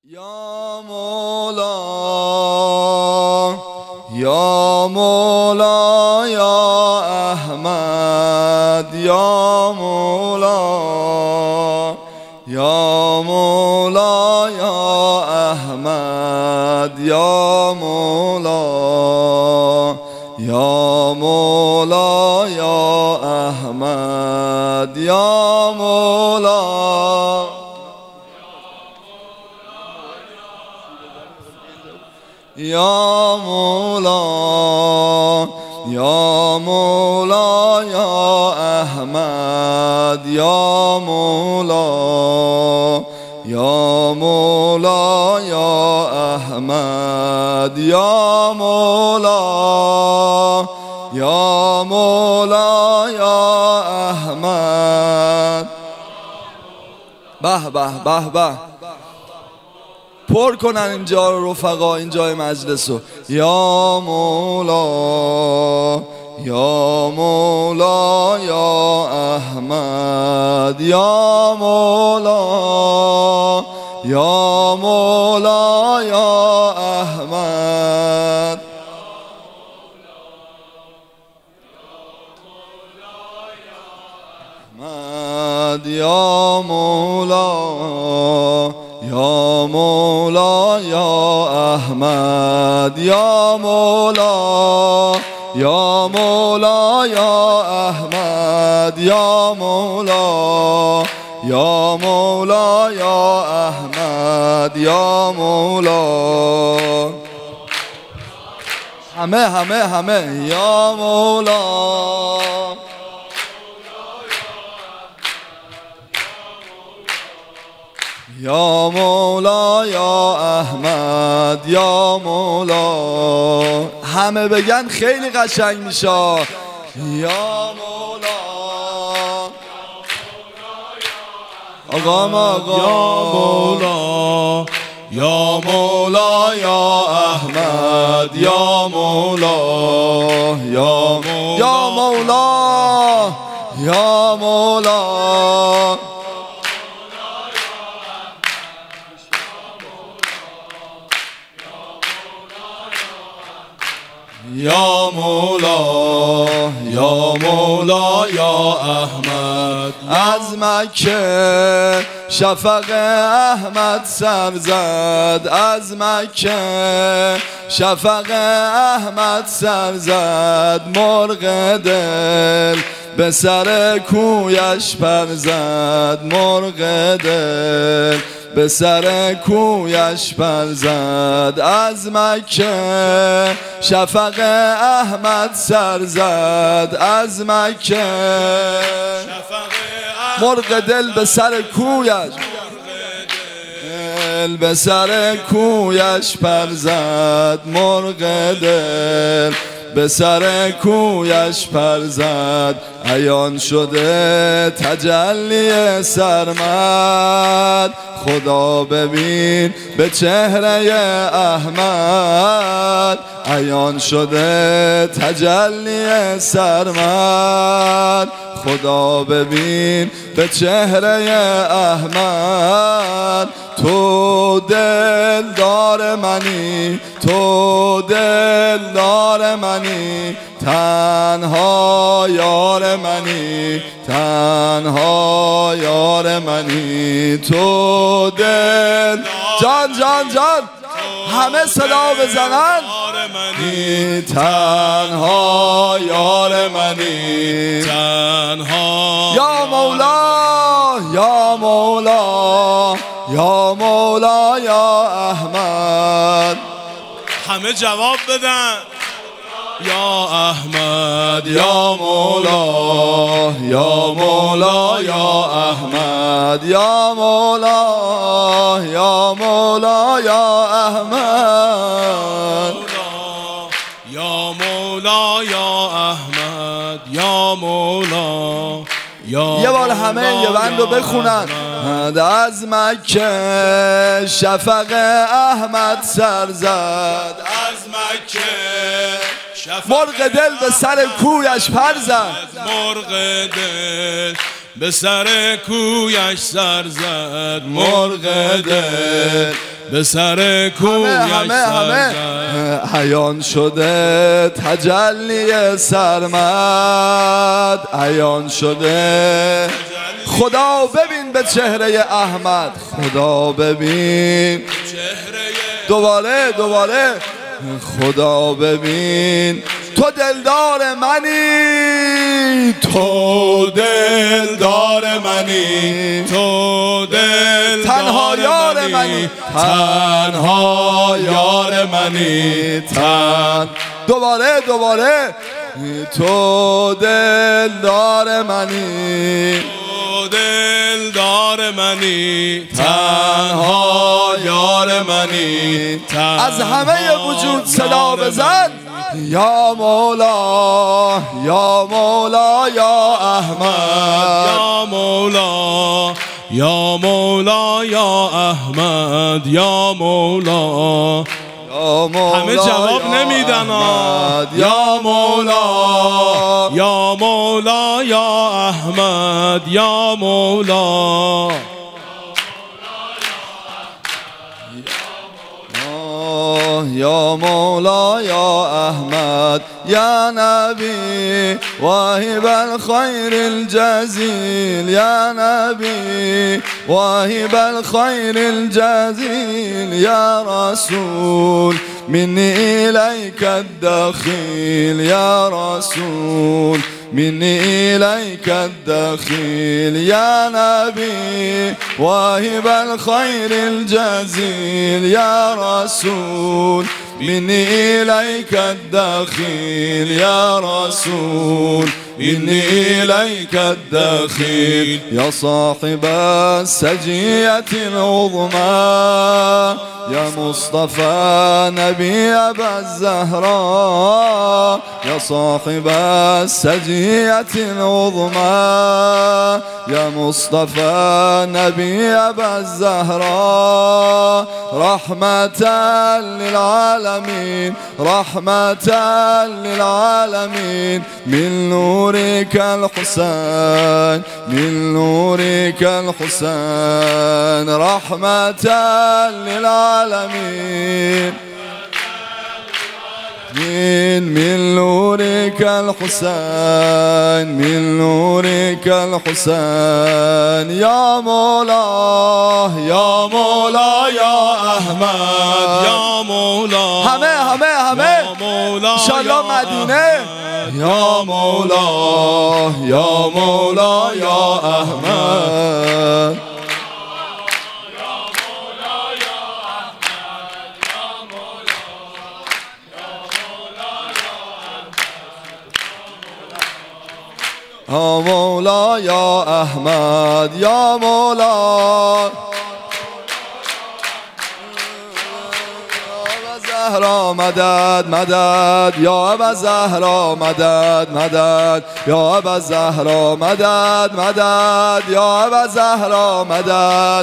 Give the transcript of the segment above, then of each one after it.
یا مولا یا مولا یا احمد یا مولا یا مولا یا احمد یا مولا یا مولا یا احمد یا مولا یا مولا یا مولا یا احمد یا مولا یا مولا یا احمد یا مولا یا مولا یا احمد. به به به به، پر کنن اینجا رو رفقا، اینجای مجلس رو. یا مولا یا مولا یا احمد یا مولا یا مولا یا احمد یا مولا یا مولا یا احمد یا مولا یا مولا یا احمد یا مولا یا مولا یا احمد یا مولا. همه یا مولا یا مولا یا احمد یا مولا. همه بگن خیلی قشنگ میشه. یا مولا آقا یا مولا یا مولا یا احمد یا مولا یا مولا یا مولا یا مولا یا مولا یا احمد. از مکه شفق احمد سر زد، از مکه شفق احمد سر زد. مرغ دل به سر کویش پر زد، مرغ دل به سر کویش پر زد. از مکه شفق احمد سر زد، از مکه مرغ دل به سر کویش به سر کویش پر زد. مرغ دل به سر کویش پر زد. عیان شده تجلی سرمد، خدا ببین به چهره احمد. عیان شده تجلی سرمد، خدا ببین به چهره احمد. تو دلدار منی، تو دلدار منی، تنها یار منی، تنها یار منی. تو دل جان جان جان همه صدا بزنن. تنها یار منی، تنها یا مولا یا مولا یا مولا یا احمد. همه جواب بدن. یا احمد یا مولا یا مولا یا احمد یا مولا یا مولا یا احمد یا مولا یا احمد یا مولا. یه بار همه یه بند رو بخونن. از مکه شفق احمد سر زد، از مکه مرغ دل به سر کویش پر زد. مرغ دل به سر کویش سر زد مرغ دل، به سر کویش سر زد. عیان شده تجلی سرمد، عیان شده. خدا ببین به چهره احمد، خدا ببین دوباره دوباره. خدا ببین تو دلدار منی، تو دلدار منی، تو دلدار تنها یار منی، تنها یار منی، دوباره دوباره. تو دلدار منی، تو دلدار منی، تنها یار منی. از همه وجود صدا بزن. یا مولا یا مولا یا احمد، یا مولا یا مولا یا احمد، یا مولا. همه جواب نمیدن. یا مولا یا مولا یا احمد، یا مولا. یا مولا یا احمد، یا نبی واهب الخیر الجزیل، یا نبی واهب الخیر الجزیل، یا رسول منی الیک الدخیل، یا رسول منی الیک الدخیل، یا نبی واهب الخیر الجزیل، یا رسول منی الیک الدخیل، یا رسول منی الیک الدخیل. یا صاحب السجیة العظمى، یا مصطفى نبی ابا الزهراء، یا صاحب السجیة العظمى، یا مصطفى نبی ابا الزهراء. رحمة للعالمين، رحمة للعالمين، من نورك الحسين، من نورك الحسين. رحمة للعالمين، من نورك الحسين، من نورك الحسين. يا مولا يا مولا يا احمد، یا مولا همه انشالله مدینه. یا مولا یا مولا یا احمد. یا مولا یا احمد، یا مولا زهرا مدد مدد، یا ابا زهرا مدد مدد، یا ابا زهرا مدد مدد، یا ابا زهرا مدد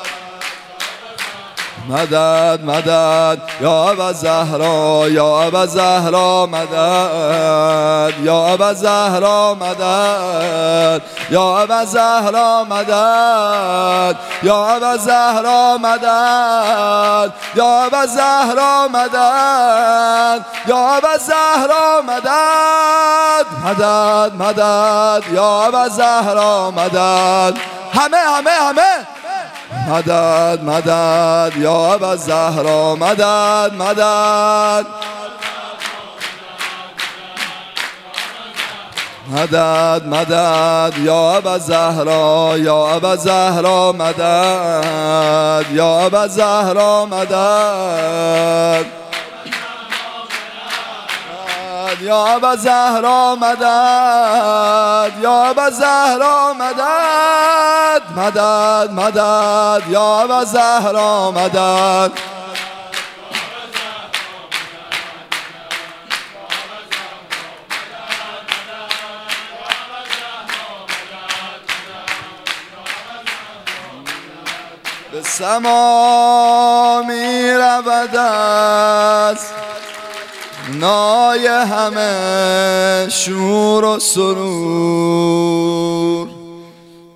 مدد مدد، یا ابا زهرا، یا ابا زهرا مدد، یا ابا زهرا مدد، یا ابا زهرا مدد، یا ابا زهرا مدد، یا ابا زهرا مدد، یا ابا زهرا مدد، مدد مدد، یا ابا زهرا مدد. همه مدد مدد، یا ابا زهرا مدد مدد، مدد مدد، یا ابا زهرا، یا ابا زهرا مدد، یا ابا زهرا مدد، یا ابا زهرا مدد، یا ابا زهرا مدد، مدد مدد، یا ابا زهرا مدد. به سما می رود از نای همه شور و سرور،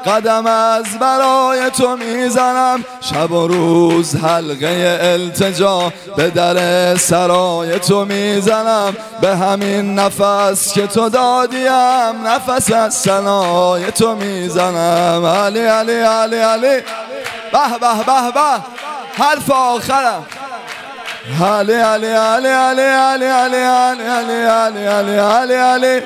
قدم از برای تو میزنم، شب و روز حلقه التجا به در سرای تو میزنم، به همین نفس که تو دادیم نفس از ثنای تو میزنم. علی علی علی علی به به به به حرف آخرم. علی علی علی علی علی علی علی علی علی علی علی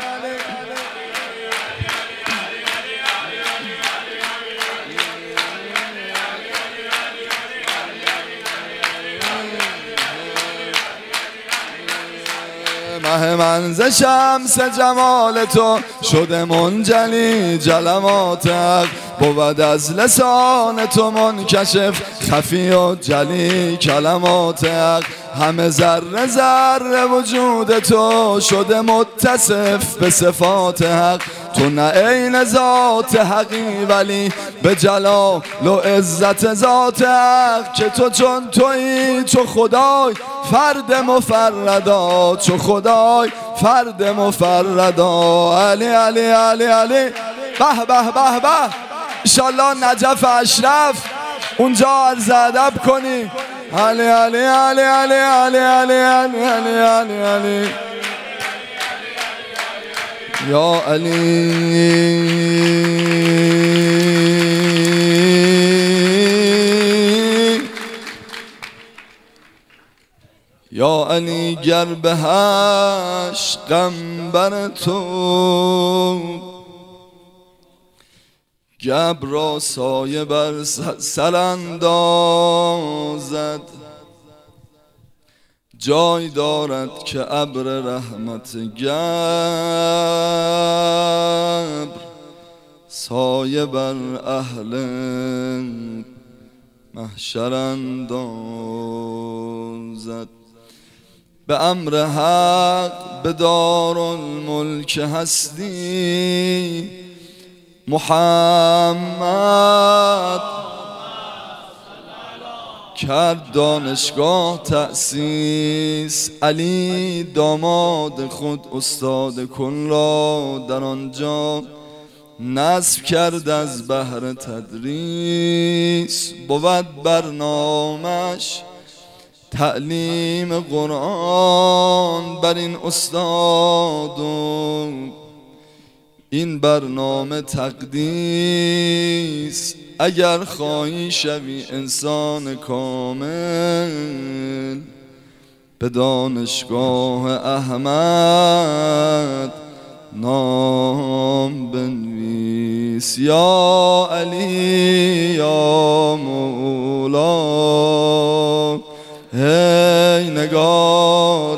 مه من ز شمس جمال تو شده منجلی جلمات حق، بود از لسان تو منکشف خفی و جلی کلمات حق، همه ذره ذره وجود تو شده متصف به صفات حق، تو نه عین ذات حقی ولی به جلال و عزت ذات حق، که تو چون تویی چو خدای فرد مفردا، چو خدای فرد مفردا. علی علی علی علی به به به به انشالله نجف اشرف اونجا عرض ادب کنی. علی علی علی علی علی علی علی علی علی علی یا علی یا علی گر به عشقم بر تو گبر را سایه بر سر اندازد، جای دارد که ابر رحمت گبر سایه بر اهل محشر اندازد. به امر حق به دارالملک هستی محمد کرد دانشگاه تأسیس، علی داماد خود استاد کن را در آنجا نصب کرد از بهر تدریس، بود برنامش تعلیم قرآن بر این استاد، این برنامه تقدیس، اگر خواهی شوی انسان کامل به دانشگاه احمد نام بنویس. یا علی یا مولا ای نگار